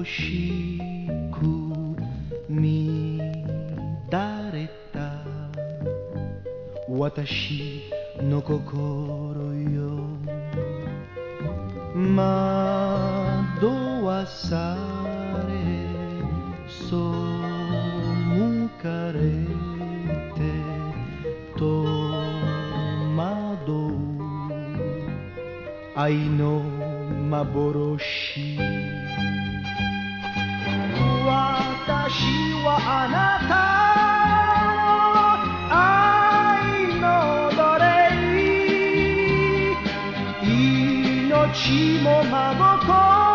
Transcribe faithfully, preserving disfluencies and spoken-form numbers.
しく乱れた私の心よ惑わされ背かれて戸惑う愛の幻私はあなた